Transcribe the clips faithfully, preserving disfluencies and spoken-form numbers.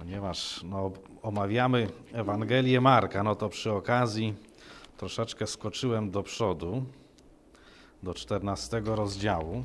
Ponieważ no, omawiamy Ewangelię Marka, no to przy okazji troszeczkę skoczyłem do przodu, do czternastego rozdziału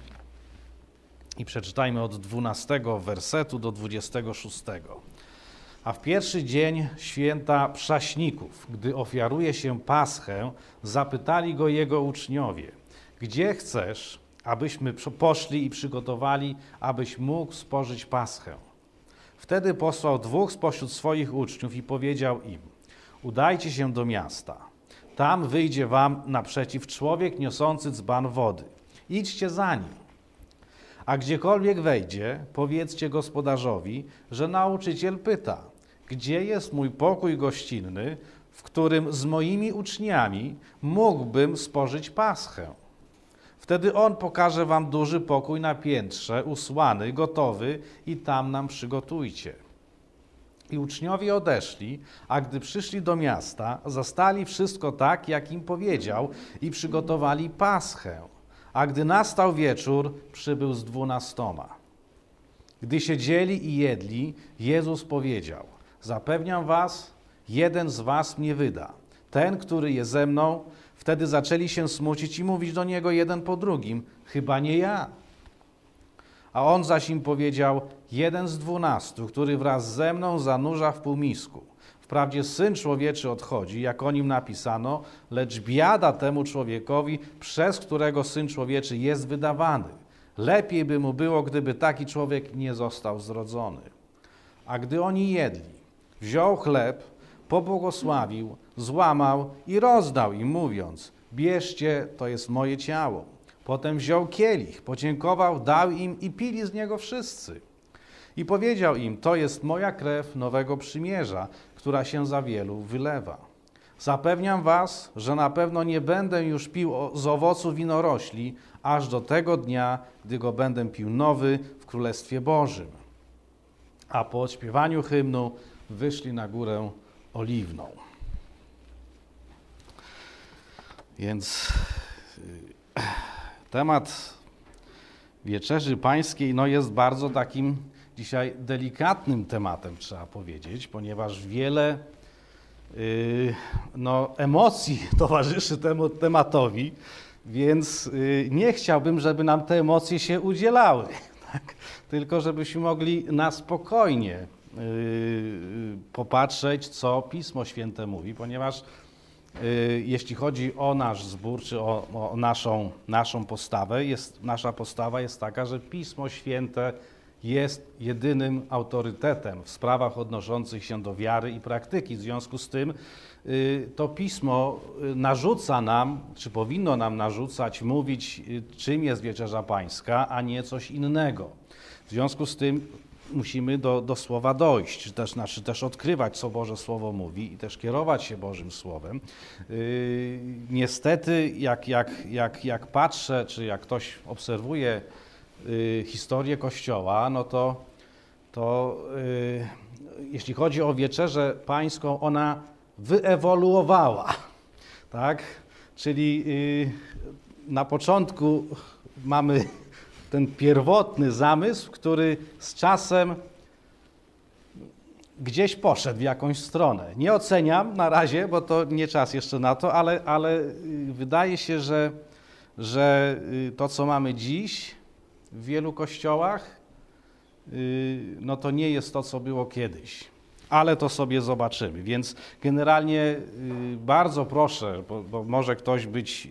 i przeczytajmy od dwunastego wersetu do dwudziestego szóstego. A w pierwszy dzień święta Przaśników, gdy ofiaruje się Paschę, zapytali go jego uczniowie: gdzie chcesz, abyśmy poszli i przygotowali, abyś mógł spożyć Paschę? Wtedy posłał dwóch spośród swoich uczniów i powiedział im: udajcie się do miasta. Tam wyjdzie wam naprzeciw człowiek niosący dzban wody. Idźcie za nim. A gdziekolwiek wejdzie, powiedzcie gospodarzowi, że nauczyciel pyta: gdzie jest mój pokój gościnny, w którym z moimi uczniami mógłbym spożyć Paschę? Wtedy on pokaże wam duży pokój na piętrze, usłany, gotowy, i tam nam przygotujcie. I uczniowie odeszli, a gdy przyszli do miasta, zastali wszystko tak, jak im powiedział, i przygotowali Paschę. A gdy nastał wieczór, przybył z dwunastoma. Gdy siedzieli i jedli, Jezus powiedział: zapewniam was, jeden z was mnie wyda, ten, który jest ze mną. Wtedy zaczęli się smucić i mówić do niego jeden po drugim: chyba nie ja. A on zaś im powiedział: jeden z dwunastu, który wraz ze mną zanurza w półmisku. Wprawdzie Syn Człowieczy odchodzi, jak o nim napisano, lecz biada temu człowiekowi, przez którego Syn Człowieczy jest wydawany. Lepiej by mu było, gdyby taki człowiek nie został zrodzony. A gdy oni jedli, wziął chleb, pobłogosławił, złamał i rozdał im, mówiąc: bierzcie, to jest moje ciało. Potem wziął kielich, podziękował, dał im i pili z niego wszyscy. I powiedział im: to jest moja krew nowego przymierza, która się za wielu wylewa. Zapewniam was, że na pewno nie będę już pił z owocu winorośli, aż do tego dnia, gdy go będę pił nowy w Królestwie Bożym. A po odśpiewaniu hymnu wyszli na górę Oliwną. Więc temat Wieczerzy Pańskiej no, jest bardzo takim dzisiaj delikatnym tematem, trzeba powiedzieć, ponieważ wiele yy, no, emocji towarzyszy temu tematowi, więc yy, nie chciałbym, żeby nam te emocje się udzielały, tak? Tylko żebyśmy mogli na spokojnie yy, popatrzeć, co Pismo Święte mówi, ponieważ yy, jeśli chodzi o nasz zbór, czy o, o naszą, naszą postawę, jest, nasza postawa jest taka, że Pismo Święte jest jedynym autorytetem w sprawach odnoszących się do wiary i praktyki. W związku z tym y, to Pismo narzuca nam, czy powinno nam narzucać, mówić, y, czym jest Wieczerza Pańska, a nie coś innego. W związku z tym musimy do, do Słowa dojść, czy też, znaczy też odkrywać, co Boże Słowo mówi i też kierować się Bożym Słowem. Yy, niestety, jak, jak, jak, jak patrzę, czy jak ktoś obserwuje yy, historię Kościoła, no to, to yy, jeśli chodzi o Wieczerzę Pańską, ona wyewoluowała, tak? Czyli yy, na początku mamy ten pierwotny zamysł, który z czasem gdzieś poszedł w jakąś stronę. Nie oceniam na razie, bo to nie czas jeszcze na to, ale, ale wydaje się, że, że to, co mamy dziś w wielu kościołach, no to nie jest to, co było kiedyś. Ale to sobie zobaczymy. Więc generalnie bardzo proszę, bo, bo może ktoś być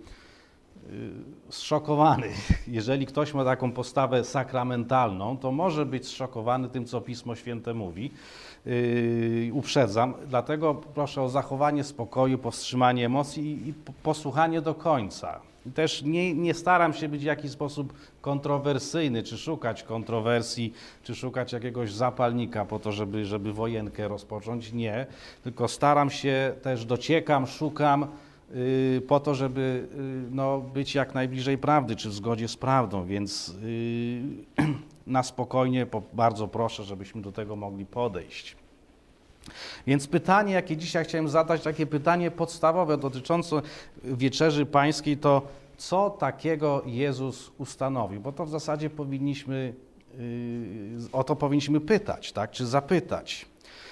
zszokowany. Jeżeli ktoś ma taką postawę sakramentalną, to może być zszokowany tym, co Pismo Święte mówi. Yy, uprzedzam. Dlatego proszę o zachowanie spokoju, powstrzymanie emocji i posłuchanie do końca. I też nie, nie staram się być w jakiś sposób kontrowersyjny, czy szukać kontrowersji, czy szukać jakiegoś zapalnika po to, żeby, żeby wojenkę rozpocząć. Nie. Tylko staram się, też dociekam, szukam, po to, żeby no, być jak najbliżej prawdy, czy w zgodzie z prawdą, więc yy, na spokojnie bardzo proszę, żebyśmy do tego mogli podejść. Więc pytanie, jakie dzisiaj chciałem zadać, takie pytanie podstawowe dotyczące Wieczerzy Pańskiej, to co takiego Jezus ustanowił? Bo to w zasadzie powinniśmy o to powinniśmy pytać, tak? Czy zapytać.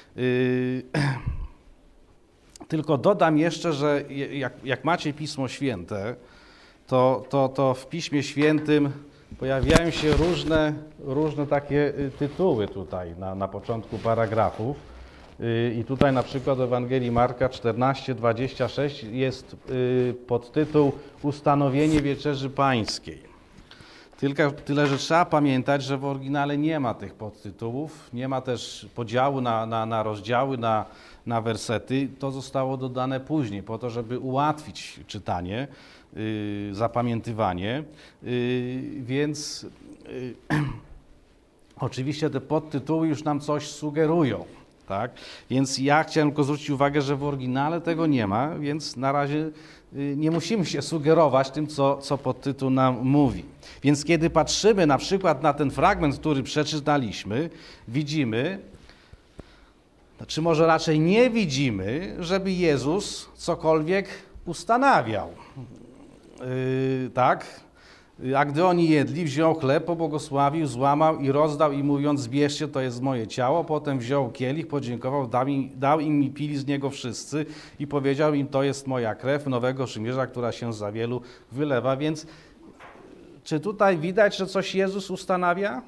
Tylko dodam jeszcze, że jak, jak macie Pismo Święte, to, to, to w Piśmie Świętym pojawiają się różne, różne takie tytuły tutaj na, na początku paragrafów. I tutaj na przykład w Ewangelii Marka czternaście dwadzieścia sześć jest podtytuł Ustanowienie Wieczerzy Pańskiej. Tylko, tyle, że trzeba pamiętać, że w oryginale nie ma tych podtytułów, nie ma też podziału na, na, na rozdziały, na, na wersety. To zostało dodane później po to, żeby ułatwić czytanie, yy, zapamiętywanie, yy, więc yy, oczywiście te podtytuły już nam coś sugerują. Tak? Więc ja chciałem tylko zwrócić uwagę, że w oryginale tego nie ma, więc na razie nie musimy się sugerować tym, co, co podtytuł nam mówi. Więc kiedy patrzymy na przykład na ten fragment, który przeczytaliśmy, widzimy, czy może raczej nie widzimy, żeby Jezus cokolwiek ustanawiał. Yy, tak? A gdy oni jedli, wziął chleb, pobłogosławił, złamał i rozdał i mówiąc, zbierzcie, to jest moje ciało. Potem wziął kielich, podziękował, dał im, dał im i pili z niego wszyscy i powiedział im, to jest moja krew nowego przymierza, która się za wielu wylewa. Więc czy tutaj widać, że coś Jezus ustanawia?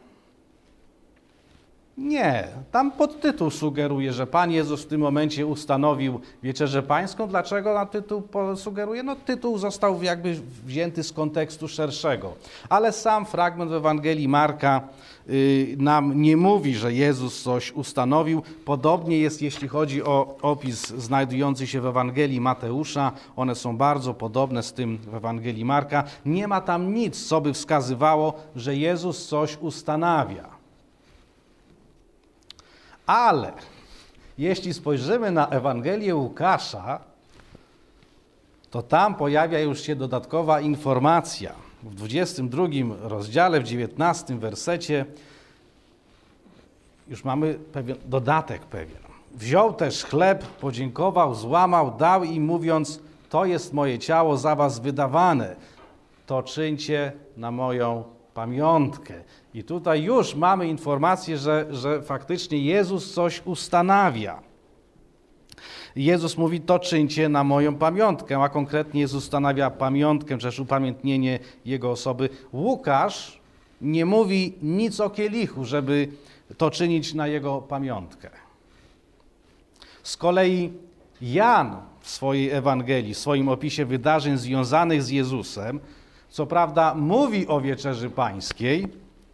Nie. Tam podtytuł sugeruje, że Pan Jezus w tym momencie ustanowił Wieczerzę Pańską. Dlaczego na tytuł sugeruje? No tytuł został jakby wzięty z kontekstu szerszego. Ale sam fragment w Ewangelii Marka y, nam nie mówi, że Jezus coś ustanowił. Podobnie jest, jeśli chodzi o opis znajdujący się w Ewangelii Mateusza. One są bardzo podobne z tym w Ewangelii Marka. Nie ma tam nic, co by wskazywało, że Jezus coś ustanawia. Ale jeśli spojrzymy na Ewangelię Łukasza, to tam pojawia już się dodatkowa informacja. W dwudziestym drugim rozdziale, w dziewiętnastym wersecie już mamy pewien dodatek pewien. Wziął też chleb, podziękował, złamał, dał im mówiąc, to jest moje ciało za was wydawane, to czyńcie na moją pamiątkę. I tutaj już mamy informację, że, że faktycznie Jezus coś ustanawia. Jezus mówi, to czyńcie na moją pamiątkę, a konkretnie Jezus ustanawia pamiątkę, czy też upamiętnienie Jego osoby. Łukasz nie mówi nic o kielichu, żeby to czynić na Jego pamiątkę. Z kolei Jan w swojej Ewangelii, w swoim opisie wydarzeń związanych z Jezusem, co prawda mówi o Wieczerzy Pańskiej,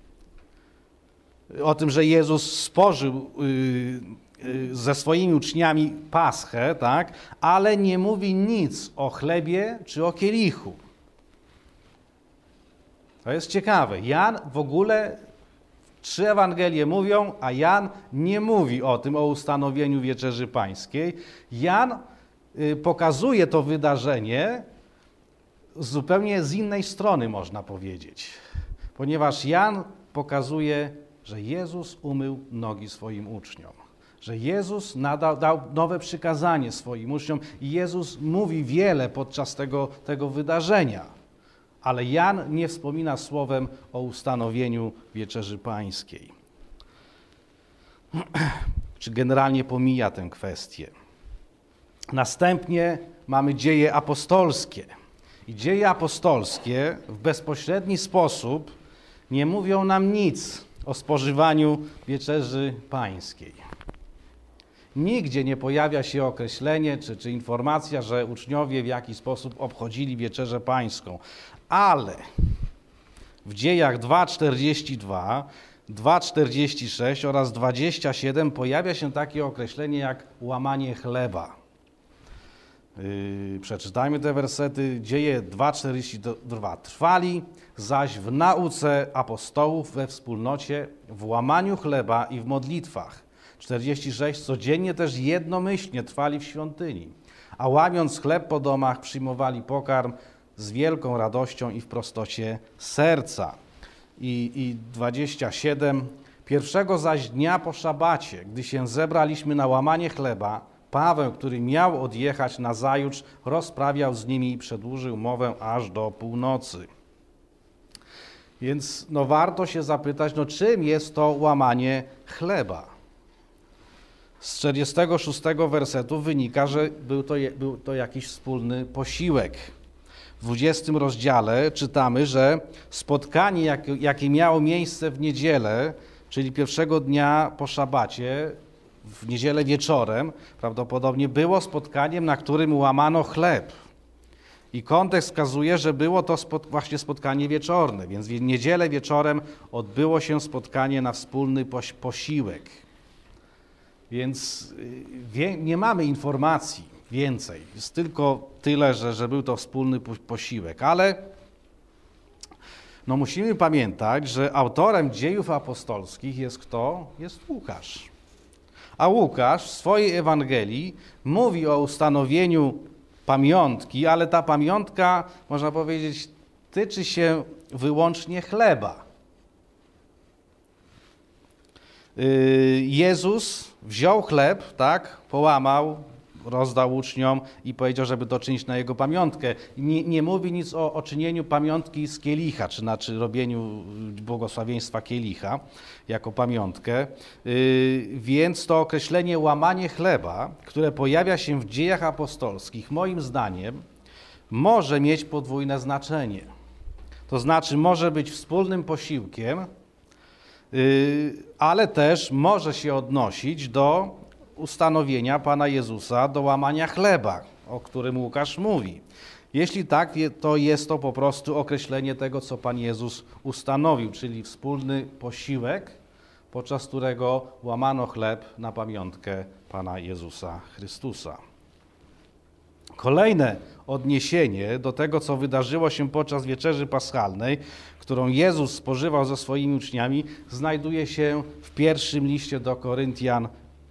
o tym, że Jezus spożył ze swoimi uczniami Paschę, tak? Ale nie mówi nic o chlebie czy o kielichu. To jest ciekawe. Jan w ogóle, trzy Ewangelie mówią, a Jan nie mówi o tym, o ustanowieniu Wieczerzy Pańskiej. Jan pokazuje to wydarzenie zupełnie z innej strony, można powiedzieć. Ponieważ Jan pokazuje, że Jezus umył nogi swoim uczniom. Że Jezus nadał, dał nowe przykazanie swoim uczniom i Jezus mówi wiele podczas tego, tego wydarzenia. Ale Jan nie wspomina słowem o ustanowieniu Wieczerzy Pańskiej. Czy generalnie pomija tę kwestię. Następnie mamy dzieje apostolskie. I dzieje apostolskie w bezpośredni sposób nie mówią nam nic o spożywaniu Wieczerzy Pańskiej. Nigdzie nie pojawia się określenie czy, czy informacja, że uczniowie w jakiś sposób obchodzili Wieczerzę Pańską. Ale w dziejach dwa czterdzieści dwa, dwa czterdzieści sześć oraz dwadzieścia siedem pojawia się takie określenie jak łamanie chleba. Yy, przeczytajmy te wersety. Dzieje dwa czterdzieści dwa. Trwali zaś w nauce apostołów, we wspólnocie, w łamaniu chleba i w modlitwach. czterdzieści sześć. Codziennie też jednomyślnie trwali w świątyni, a łamiąc chleb po domach przyjmowali pokarm z wielką radością i w prostocie serca. I, i dwadzieścia siedem. Pierwszego zaś dnia po szabacie, gdy się zebraliśmy na łamanie chleba, Paweł, który miał odjechać nazajutrz, rozprawiał z nimi i przedłużył mowę aż do północy. Więc no warto się zapytać, no czym jest to łamanie chleba? Z czterdziestego szóstego wersetu wynika, że był to, był to jakiś wspólny posiłek. W dwudziestym rozdziale czytamy, że spotkanie, jak, jakie miało miejsce w niedzielę, czyli pierwszego dnia po szabacie, w niedzielę wieczorem, prawdopodobnie było spotkaniem, na którym łamano chleb. I kontekst wskazuje, że było to spot, właśnie spotkanie wieczorne, więc w niedzielę wieczorem odbyło się spotkanie na wspólny poś, posiłek. Więc wie, nie mamy informacji więcej. Jest tylko tyle, że, że był to wspólny posiłek. Ale no musimy pamiętać, że autorem dziejów apostolskich jest kto? Jest Łukasz. A Łukasz w swojej Ewangelii mówi o ustanowieniu pamiątki, ale ta pamiątka, można powiedzieć, tyczy się wyłącznie chleba. Jezus wziął chleb, tak, połamał, rozdał uczniom i powiedział, żeby to czynić na jego pamiątkę. Nie, nie mówi nic o, o czynieniu pamiątki z kielicha, czy znaczy robieniu błogosławieństwa kielicha jako pamiątkę. Yy, więc to określenie łamanie chleba, które pojawia się w dziejach apostolskich, moim zdaniem, może mieć podwójne znaczenie. To znaczy może być wspólnym posiłkiem, yy, ale też może się odnosić do ustanowienia Pana Jezusa do łamania chleba, o którym Łukasz mówi. Jeśli tak, to jest to po prostu określenie tego, co Pan Jezus ustanowił, czyli wspólny posiłek, podczas którego łamano chleb na pamiątkę Pana Jezusa Chrystusa. Kolejne odniesienie do tego, co wydarzyło się podczas wieczerzy paschalnej, którą Jezus spożywał ze swoimi uczniami, znajduje się w pierwszym liście do Koryntian.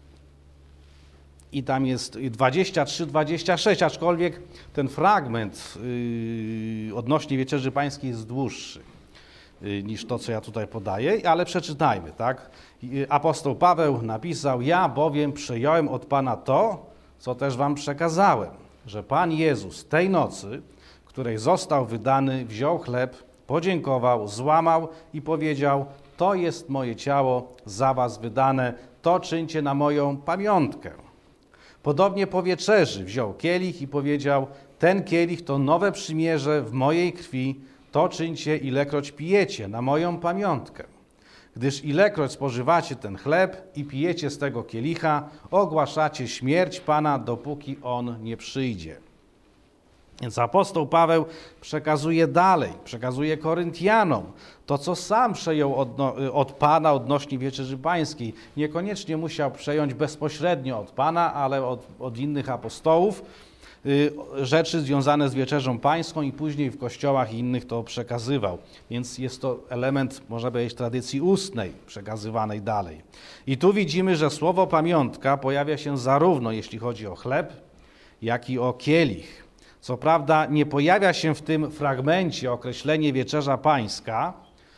I tam jest dwadzieścia trzy dwadzieścia sześć, aczkolwiek ten fragment yy, odnośnie Wieczerzy Pańskiej jest dłuższy yy, niż to, co ja tutaj podaję, ale przeczytajmy, tak? Apostoł Paweł napisał: ja bowiem przyjąłem od Pana to, co też wam przekazałem, że Pan Jezus tej nocy, której został wydany, wziął chleb, podziękował, złamał i powiedział: to jest moje ciało za was wydane, to czyńcie na moją pamiątkę. Podobnie po wieczerzy wziął kielich i powiedział: ten kielich to nowe przymierze w mojej krwi, to czyńcie ilekroć pijecie na moją pamiątkę. Gdyż ilekroć spożywacie ten chleb i pijecie z tego kielicha, ogłaszacie śmierć Pana, dopóki On nie przyjdzie. Więc apostoł Paweł przekazuje dalej, przekazuje Koryntianom to, co sam przejął od, od Pana odnośnie Wieczerzy Pańskiej. Niekoniecznie musiał przejąć bezpośrednio od Pana, ale od, od innych apostołów y, rzeczy związane z Wieczerzą Pańską i później w kościołach innych to przekazywał. Więc jest to element, można powiedzieć, tradycji ustnej przekazywanej dalej. I tu widzimy, że słowo pamiątka pojawia się zarówno jeśli chodzi o chleb, jak i o kielich. Co prawda nie pojawia się w tym fragmencie określenie Wieczerza Pańska,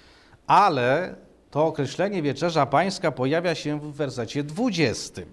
ale to określenie Wieczerza Pańska pojawia się w wersecie dwudziestym.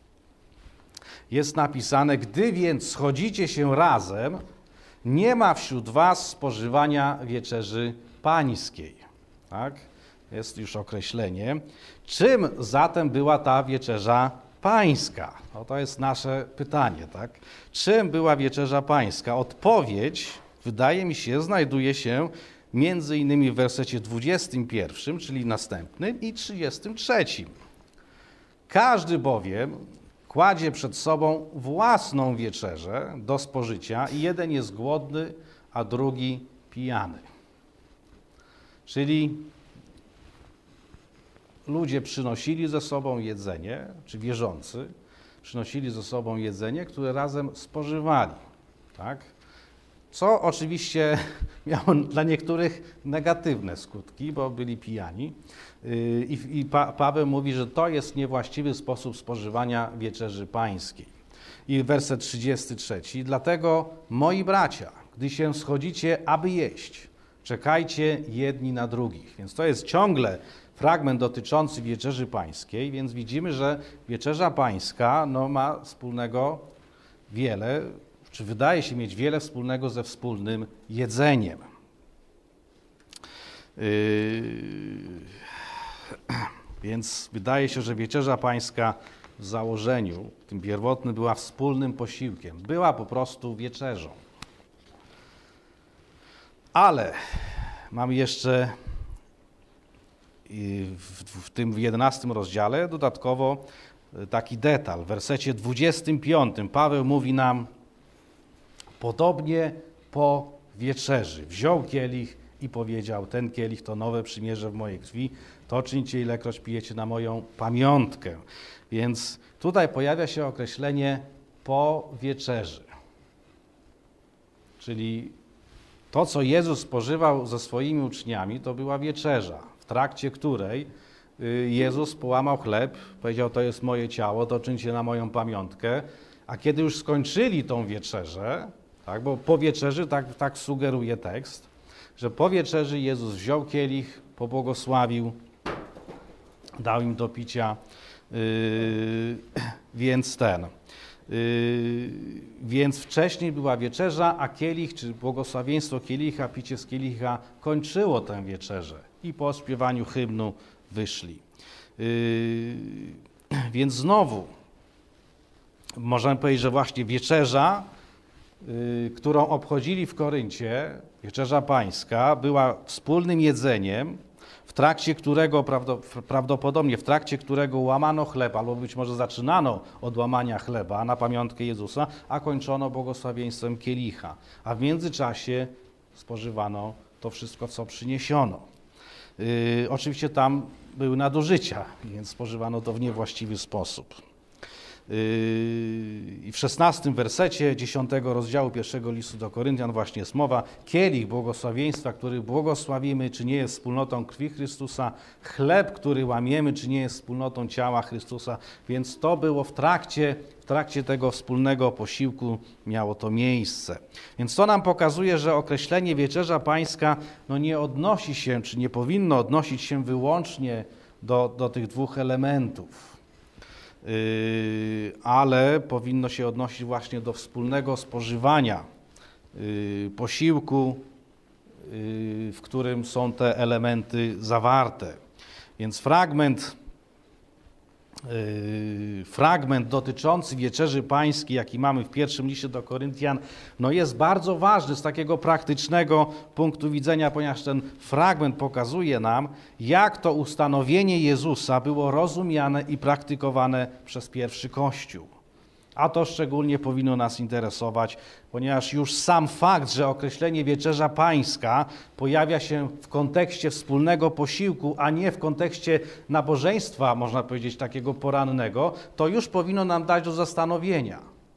Jest napisane: gdy więc schodzicie się razem, nie ma wśród was spożywania Wieczerzy Pańskiej. Tak? Jest już określenie. Czym zatem była ta Wieczerza Pańska? No to jest nasze pytanie, tak? Czym była Wieczerza Pańska? Odpowiedź, wydaje mi się, znajduje się między innymi w wersecie dwudziestym pierwszym, czyli następnym, i trzydziestym trzecim. Każdy bowiem kładzie przed sobą własną wieczerzę do spożycia i jeden jest głodny, a drugi pijany. Czyli ludzie przynosili ze sobą jedzenie, czy wierzący przynosili ze sobą jedzenie, które razem spożywali, tak? Co oczywiście miało dla niektórych negatywne skutki, bo byli pijani. I, i pa, Paweł mówi, że to jest niewłaściwy sposób spożywania Wieczerzy Pańskiej. I werset trzydziesty trzeci. Dlatego, moi bracia, gdy się schodzicie, aby jeść, czekajcie jedni na drugich. Więc to jest ciągle fragment dotyczący Wieczerzy Pańskiej, więc widzimy, że Wieczerza Pańska no, ma wspólnego wiele, czy wydaje się mieć wiele wspólnego ze wspólnym jedzeniem. Więc wydaje się, że wieczerza pańska w założeniu, tym pierwotnym, była wspólnym posiłkiem. Była po prostu wieczerzą. Ale mamy jeszcze w, w tym jedenastym rozdziale dodatkowo taki detal. W wersecie dwudziestym piątym Paweł mówi nam: podobnie po wieczerzy wziął kielich i powiedział: ten kielich to nowe przymierze w mojej krwi, to czyńcie, ilekroć pijecie, na moją pamiątkę. Więc tutaj pojawia się określenie po wieczerzy. Czyli to, co Jezus spożywał ze swoimi uczniami, to była wieczerza, w trakcie której Jezus połamał chleb, powiedział: to jest moje ciało, to czyńcie na moją pamiątkę. A kiedy już skończyli tą wieczerzę, tak, bo po wieczerzy, tak, tak sugeruje tekst, że po wieczerzy Jezus wziął kielich, pobłogosławił, dał im do picia, yy, więc ten, yy, więc wcześniej była wieczerza, a kielich, czy błogosławieństwo kielicha, picie z kielicha kończyło tę wieczerzę i po śpiewaniu hymnu wyszli. Yy, więc znowu możemy powiedzieć, że właśnie wieczerza, yy, którą obchodzili w Koryncie, wieczerza pańska, była wspólnym jedzeniem, w trakcie którego, prawdopodobnie w trakcie którego łamano chleb, albo być może zaczynano od łamania chleba na pamiątkę Jezusa, a kończono błogosławieństwem kielicha. A w międzyczasie spożywano to wszystko, co przyniesiono. Yy, oczywiście tam były nadużycia, więc spożywano to w niewłaściwy sposób. I w szesnastym wersecie dziesiątego rozdziału pierwszego listu do Koryntian właśnie jest mowa: kielich błogosławieństwa, który błogosławimy, czy nie jest wspólnotą krwi Chrystusa, chleb, który łamiemy, czy nie jest wspólnotą ciała Chrystusa. Więc to było w trakcie, w trakcie tego wspólnego posiłku miało to miejsce. Więc to nam pokazuje, że określenie wieczerza pańska no nie odnosi się, czy nie powinno odnosić się wyłącznie do, do tych dwóch elementów. Yy, ale powinno się odnosić właśnie do wspólnego spożywania yy, posiłku, yy, w którym są te elementy zawarte. Więc fragment, yy, fragment dotyczący wieczerzy pańskiej, jaki mamy w pierwszym liście do Koryntian, no jest bardzo ważny z takiego praktycznego punktu widzenia, ponieważ ten fragment pokazuje nam, jak to ustanowienie Jezusa było rozumiane i praktykowane przez pierwszy Kościół. A to szczególnie powinno nas interesować, ponieważ już sam fakt, że określenie wieczerza pańska pojawia się w kontekście wspólnego posiłku, a nie w kontekście nabożeństwa, można powiedzieć, takiego porannego, to już powinno nam dać do zastanowienia.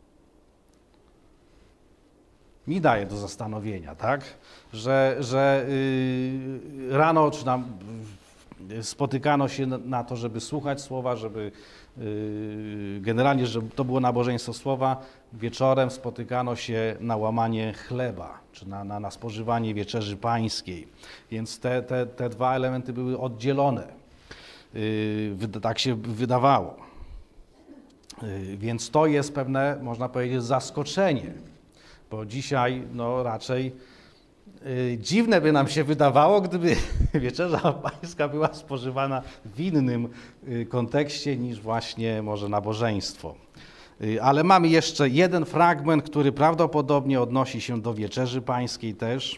Mi daje do zastanowienia, tak? Że, że yy, rano czy nam yy, spotykano się na, na to, żeby słuchać słowa, żeby yy, generalnie, żeby to było nabożeństwo słowa. Wieczorem spotykano się na łamanie chleba, czy na, na, na spożywanie wieczerzy pańskiej. Więc te, te, te dwa elementy były oddzielone. Yy, tak się wydawało. Yy, więc to jest pewne, można powiedzieć, zaskoczenie. Bo dzisiaj no, raczej y, dziwne by nam się wydawało, gdyby wieczerza pańska była spożywana w innym y, kontekście niż właśnie może nabożeństwo. Y, ale mamy jeszcze jeden fragment, który prawdopodobnie odnosi się do wieczerzy pańskiej też.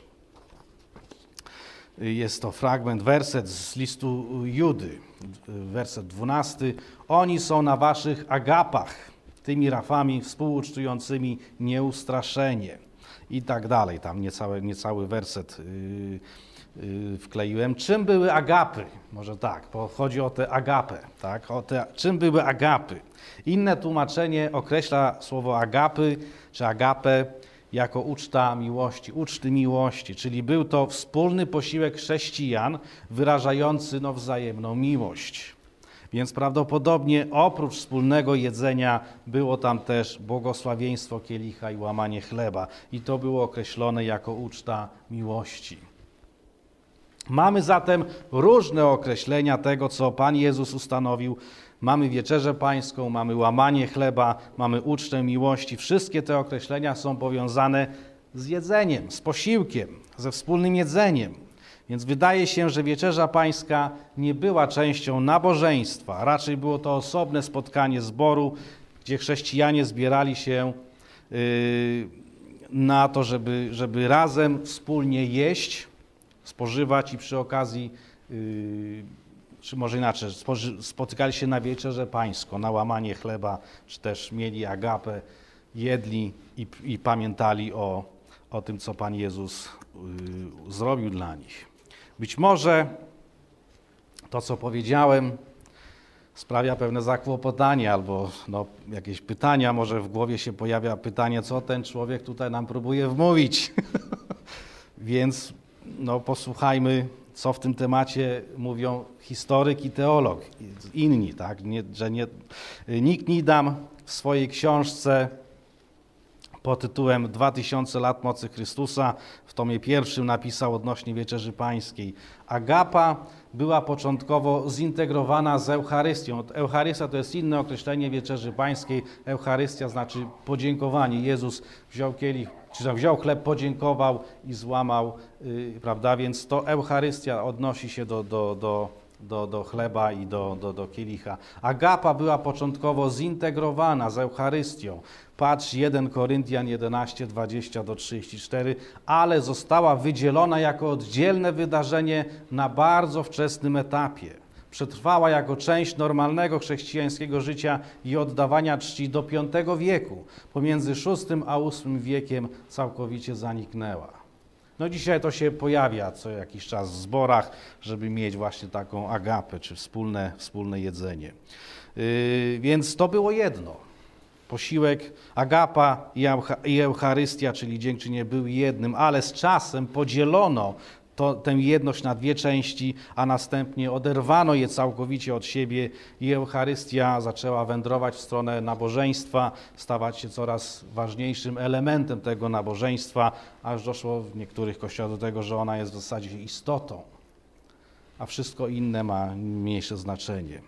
Y, jest to fragment, werset z listu Judy, y, werset dwunasty. Oni są na waszych agapach, tymi rafami współucztującymi nieustraszenie i tak dalej. Tam niecały, niecały werset yy, yy, wkleiłem. Czym były agapy? Może tak, bo chodzi o tę agapę. Tak? O te, czym były agapy? Inne tłumaczenie określa słowo agapy czy agapę jako uczta miłości, uczty miłości, czyli był to wspólny posiłek chrześcijan wyrażający no, wzajemną miłość. Więc prawdopodobnie oprócz wspólnego jedzenia było tam też błogosławieństwo kielicha i łamanie chleba. I to było określone jako uczta miłości. Mamy zatem różne określenia tego, co Pan Jezus ustanowił. Mamy wieczerzę pańską, mamy łamanie chleba, mamy ucztę miłości. Wszystkie te określenia są powiązane z jedzeniem, z posiłkiem, ze wspólnym jedzeniem. Więc wydaje się, że Wieczerza Pańska nie była częścią nabożeństwa. Raczej było to osobne spotkanie zboru, gdzie chrześcijanie zbierali się na to, żeby, żeby razem wspólnie jeść, spożywać i przy okazji, czy może inaczej, spotykali się na Wieczerzę Pańską, na łamanie chleba, czy też mieli agapę, jedli i, i pamiętali o, o tym, co Pan Jezus y, zrobił dla nich. Być może to, co powiedziałem, sprawia pewne zakłopotanie albo no, jakieś pytania, może w głowie się pojawia pytanie, co ten człowiek tutaj nam próbuje wmówić. Więc no, posłuchajmy, co w tym temacie mówią historyk i teolog, inni, tak? Nie, że nie, Nick Needham w swojej książce pod tytułem dwa tysiące lat mocy Chrystusa w tomie pierwszym napisał odnośnie Wieczerzy Pańskiej: agapa była początkowo zintegrowana z Eucharystią. Eucharystia to jest inne określenie Wieczerzy Pańskiej. Eucharystia znaczy podziękowanie. Jezus wziął kielich, czy tam wziął chleb, podziękował i złamał, yy, prawda? Więc to Eucharystia odnosi się do, do, do, do, do chleba i do, do, do kielicha. Agapa była początkowo zintegrowana z Eucharystią. Patrz, pierwszy Koryntian jedenaście, dwadzieścia do trzydziestu czterech, ale została wydzielona jako oddzielne wydarzenie na bardzo wczesnym etapie. Przetrwała jako część normalnego chrześcijańskiego życia i oddawania czci do piątego wieku. Pomiędzy szóstym a ósmym wiekiem całkowicie zaniknęła. No dzisiaj to się pojawia co jakiś czas w zborach, żeby mieć właśnie taką agapę, czy wspólne, wspólne jedzenie. Yy, więc to było jedno. Posiłek, agapa i Eucharystia, czyli dziękczynienie, były jednym, ale z czasem podzielono to, tę jedność na dwie części, a następnie oderwano je całkowicie od siebie i Eucharystia zaczęła wędrować w stronę nabożeństwa, stawać się coraz ważniejszym elementem tego nabożeństwa, aż doszło w niektórych kościołach do tego, że ona jest w zasadzie istotą, a wszystko inne ma mniejsze znaczenie.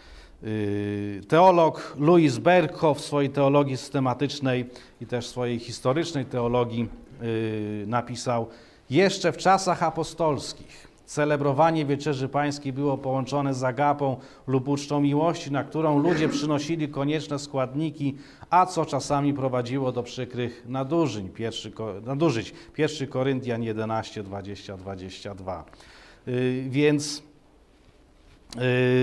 Teolog Louis Berkhof w swojej teologii systematycznej i też w swojej historycznej teologii napisał: jeszcze w czasach apostolskich celebrowanie Wieczerzy Pańskiej było połączone z agapą lub ucztą miłości, na którą ludzie przynosili konieczne składniki, a co czasami prowadziło do przykrych nadużyć. Pierwszy, nadużyć. pierwszy Koryntian jedenaście, dwadzieścia, dwadzieścia dwa. Yy, więc yy,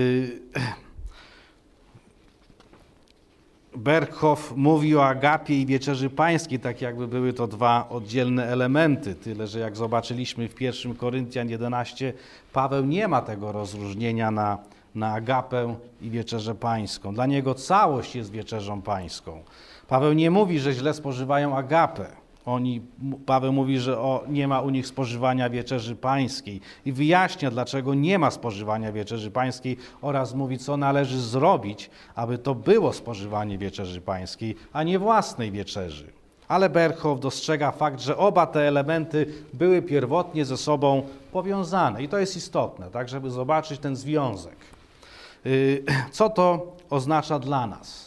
Berkhof mówi o agapie i Wieczerzy Pańskiej, tak jakby były to dwa oddzielne elementy, tyle że jak zobaczyliśmy w pierwszym Koryntian jedenaście, Paweł nie ma tego rozróżnienia na, na agapę i Wieczerzę Pańską. Dla niego całość jest Wieczerzą Pańską. Paweł nie mówi, że źle spożywają agapę. Oni, Paweł mówi, że o, nie ma u nich spożywania Wieczerzy Pańskiej i wyjaśnia, dlaczego nie ma spożywania Wieczerzy Pańskiej oraz mówi, co należy zrobić, aby to było spożywanie Wieczerzy Pańskiej, a nie własnej wieczerzy. Ale Berkhof dostrzega fakt, że oba te elementy były pierwotnie ze sobą powiązane i to jest istotne, tak, żeby zobaczyć ten związek. Co to oznacza dla nas?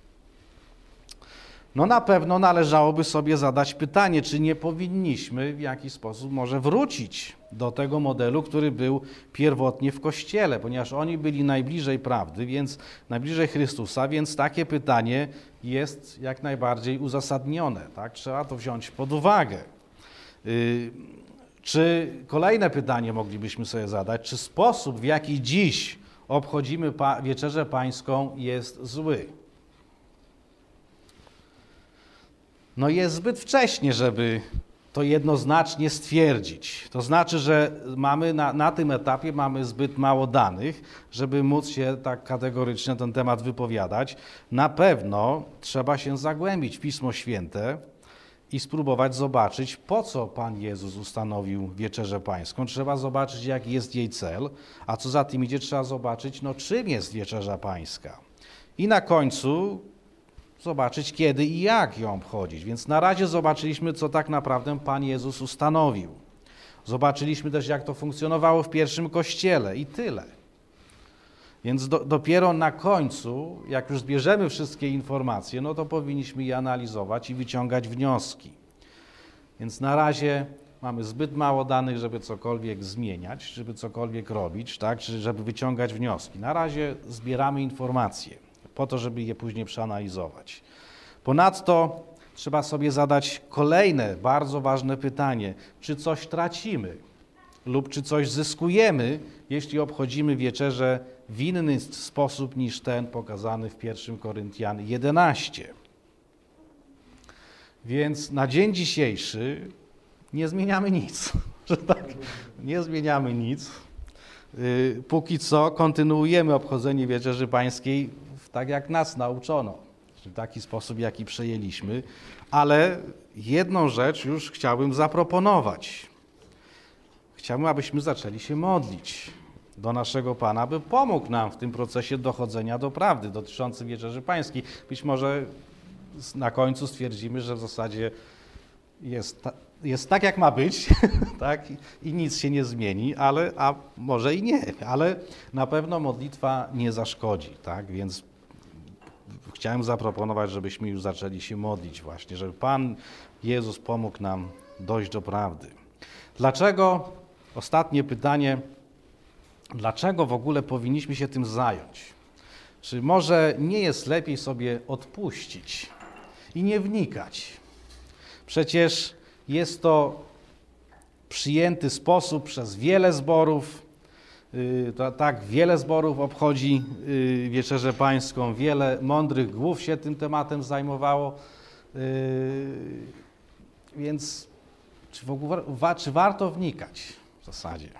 No na pewno należałoby sobie zadać pytanie, czy nie powinniśmy w jakiś sposób może wrócić do tego modelu, który był pierwotnie w Kościele, ponieważ oni byli najbliżej prawdy, więc najbliżej Chrystusa, więc takie pytanie jest jak najbardziej uzasadnione. Tak? Trzeba to wziąć pod uwagę. Yy, czy kolejne pytanie moglibyśmy sobie zadać, czy sposób, w jaki dziś obchodzimy pa- Wieczerzę Pańską, jest zły? No jest zbyt wcześnie, żeby to jednoznacznie stwierdzić. To znaczy, że mamy na, na tym etapie mamy zbyt mało danych, żeby móc się tak kategorycznie na ten temat wypowiadać. Na pewno trzeba się zagłębić w Pismo Święte i spróbować zobaczyć, po co Pan Jezus ustanowił Wieczerzę Pańską. Trzeba zobaczyć, jaki jest jej cel, a co za tym idzie, trzeba zobaczyć, no czym jest Wieczerza Pańska. I na końcu zobaczyć, kiedy i jak ją obchodzić. Więc na razie zobaczyliśmy, co tak naprawdę Pan Jezus ustanowił. Zobaczyliśmy też, jak to funkcjonowało w pierwszym Kościele i tyle. Więc do, dopiero na końcu, jak już zbierzemy wszystkie informacje, no to powinniśmy je analizować i wyciągać wnioski. Więc na razie mamy zbyt mało danych, żeby cokolwiek zmieniać, żeby cokolwiek robić, tak, czy żeby wyciągać wnioski. Na razie zbieramy informacje po to, żeby je później przeanalizować. Ponadto trzeba sobie zadać kolejne bardzo ważne pytanie, czy coś tracimy lub czy coś zyskujemy, jeśli obchodzimy wieczerzę w inny sposób niż ten pokazany w pierwszym Koryntian jedenaście. Więc na dzień dzisiejszy nie zmieniamy nic, że tak, nie zmieniamy nic. Póki co kontynuujemy obchodzenie Wieczerzy Pańskiej tak, jak nas nauczono, w taki sposób, jaki przejęliśmy, ale jedną rzecz już chciałbym zaproponować. Chciałbym, abyśmy zaczęli się modlić do naszego Pana, by pomógł nam w tym procesie dochodzenia do prawdy dotyczącej Wieczerzy Pańskiej. Być może na końcu stwierdzimy, że w zasadzie jest, ta, jest tak, jak ma być, tak? I, i nic się nie zmieni, ale, a może i nie, ale na pewno modlitwa nie zaszkodzi, tak? Więc chciałem zaproponować, żebyśmy już zaczęli się modlić właśnie, żeby Pan Jezus pomógł nam dojść do prawdy. Dlaczego, ostatnie pytanie, dlaczego w ogóle powinniśmy się tym zająć? Czy może nie jest lepiej sobie odpuścić i nie wnikać? Przecież jest to przyjęty sposób przez wiele zborów, yy, to, tak, wiele zborów obchodzi yy, Wieczerzę Pańską, wiele mądrych głów się tym tematem zajmowało, yy, więc czy, w ogóle, wa, czy warto wnikać w zasadzie?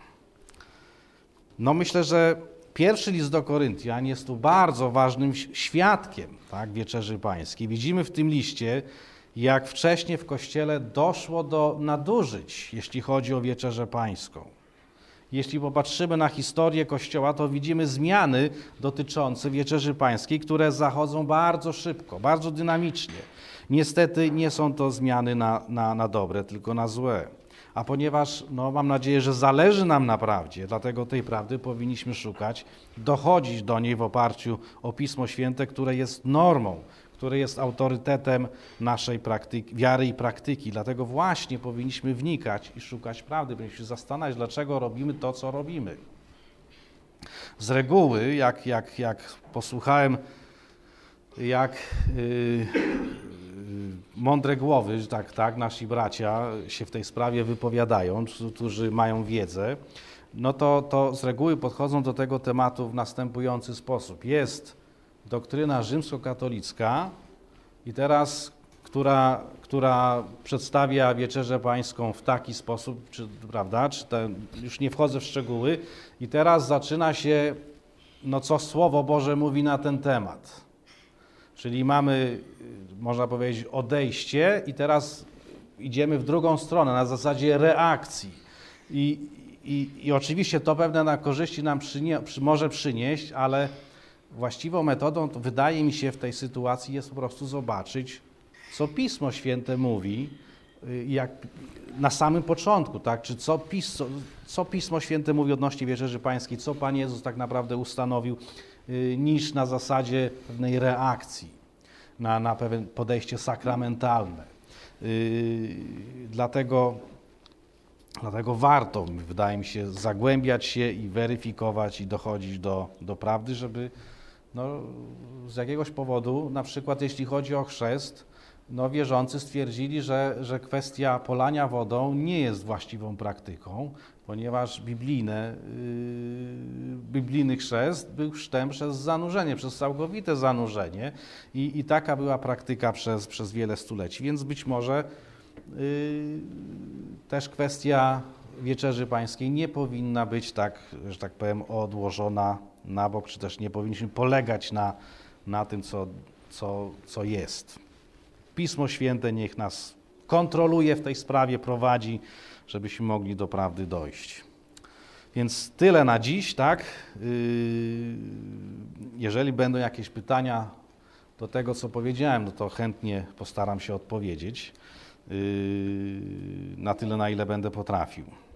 No myślę, że pierwszy list do Koryntian jest tu bardzo ważnym świadkiem, tak, Wieczerzy Pańskiej. Widzimy w tym liście, jak wcześniej w Kościele doszło do nadużyć, jeśli chodzi o Wieczerzę Pańską. Jeśli popatrzymy na historię Kościoła, to widzimy zmiany dotyczące Wieczerzy Pańskiej, które zachodzą bardzo szybko, bardzo dynamicznie. Niestety nie są to zmiany na, na, na dobre, tylko na złe. A ponieważ, no, mam nadzieję, że zależy nam na prawdzie, dlatego tej prawdy powinniśmy szukać, dochodzić do niej w oparciu o Pismo Święte, które jest normą, które jest autorytetem naszej praktyki, wiary i praktyki. Dlatego właśnie powinniśmy wnikać i szukać prawdy, powinniśmy się zastanawiać, dlaczego robimy to, co robimy. Z reguły, jak, jak, jak posłuchałem, jak yy, mądre głowy, tak, tak, nasi bracia się w tej sprawie wypowiadają, którzy mają wiedzę, no to, to z reguły podchodzą do tego tematu w następujący sposób. Jest doktryna rzymskokatolicka i teraz, która, która przedstawia Wieczerzę Pańską w taki sposób, czy, prawda, czy ten, już nie wchodzę w szczegóły, i teraz zaczyna się, no co Słowo Boże mówi na ten temat. Czyli mamy, można powiedzieć, odejście i teraz idziemy w drugą stronę, na zasadzie reakcji. I, i, i oczywiście to pewne na korzyści nam przynie, przy, może przynieść, ale właściwą metodą, to wydaje mi się w tej sytuacji, jest po prostu zobaczyć, co Pismo Święte mówi, jak na samym początku, tak? Czy co, pis, co, co Pismo Święte mówi odnośnie Wieczerzy Pańskiej, co Pan Jezus tak naprawdę ustanowił, niż na zasadzie pewnej reakcji, na, na pewne podejście sakramentalne. Yy, dlatego, dlatego warto, wydaje mi się, zagłębiać się i weryfikować i dochodzić do, do prawdy, żeby no, z jakiegoś powodu, na przykład jeśli chodzi o chrzest, no, wierzący stwierdzili, że, że kwestia polania wodą nie jest właściwą praktyką, ponieważ biblijne, yy, biblijny chrzest był chrztem przez zanurzenie, przez całkowite zanurzenie i, i taka była praktyka przez, przez wiele stuleci. Więc być może yy, też kwestia Wieczerzy Pańskiej nie powinna być tak, że tak powiem, odłożona na bok, czy też nie powinniśmy polegać na, na tym, co, co, co jest. Pismo Święte niech nas kontroluje w tej sprawie, prowadzi, żebyśmy mogli do prawdy dojść. Więc tyle na dziś, tak? Jeżeli będą jakieś pytania do tego, co powiedziałem, no to chętnie postaram się odpowiedzieć na tyle, na ile będę potrafił.